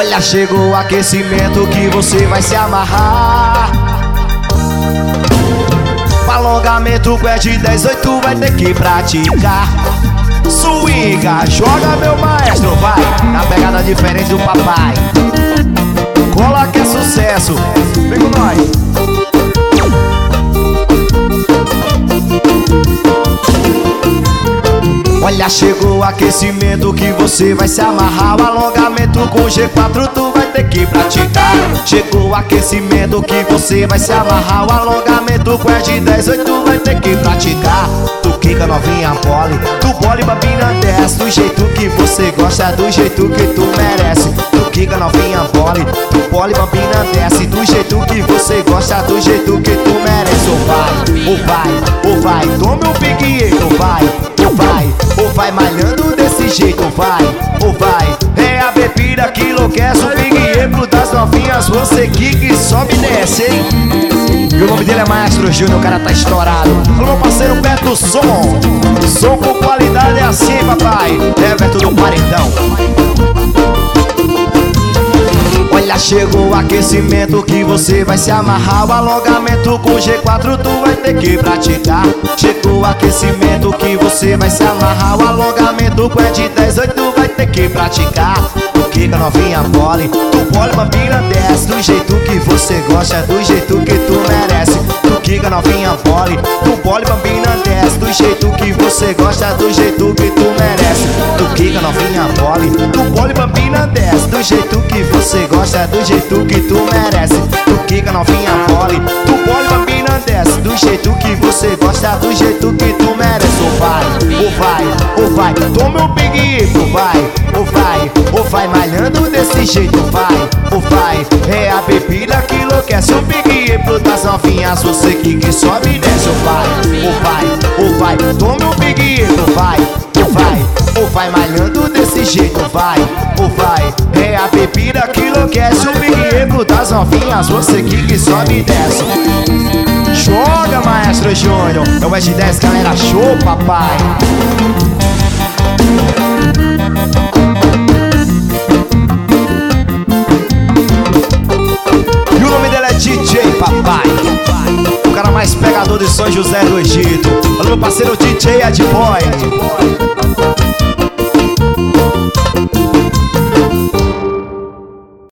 Olha, chegou o aquecimento que você vai se amarrar. O alongamento é de 10, 8 vai ter que praticar. Swinga, joga meu maestro, vai na pegada diferente do papai. Cola que é sucesso, vem com nós. Olha, chegou o aquecimento que você vai se amarrar. O alongamento com G4 tu vai ter que praticar. Chegou o aquecimento que você vai se amarrar. O alongamento com de 10, 8 vai ter que praticar. Tu quica novinha pole, tu bole bambina desce. Do jeito que você gosta, do jeito que tu merece. Tu quica novinha pole, tu bole bambina desce. Do jeito que você gosta, do jeito que tu merece. Ou vai, tome um pique, ou vai malhando desse jeito, ou vai. É a bebida que enlouquece, o Big pro das novinhas, você que sobe e desce, hein? E o nome dele é Maestro Júnior, o cara tá estourado. Alô, meu parceiro Beto Som. Som com qualidade é assim, papai. É Beto do Paredão. Olha, chegou o aquecimento que você vai se amarrar. O alongamento com G4 tu vai ter que praticar. Chegou o aquecimento que você vai se amarrar. O alongamento com de 10, 8 vai ter que praticar. Tu quica novinha pole, tu pole bambina desce. Do jeito que você gosta, do jeito que tu merece. Tu quica novinha pole, tu pole bambina desce. Do jeito que você gosta, do jeito que tu merece. Tu quica novinha pole, tu pole bambina desce. Do jeito que você gosta, do jeito que tu merece. Tu quica novinha pole, tu pole bambina desce. Do jeito que você gosta, do jeito que tu merece. Ou vai, toma um Big, ou vai malhando desse jeito, ou vai. É a bebida que enlouquece, o Big pro das novinhas, você que sobe e desce. Ou vai, toma um Big, ou vai malhando desse jeito, ou vai. É a bebida que enlouquece, o Big pro das novinhas, você que sobe e desce. Joga, Maestro Júnior, é o S10, galera, show, papai. E o nome dele é DJ, papai. O cara mais pegador de São José do Egito. Alô, meu parceiro DJ Adboy.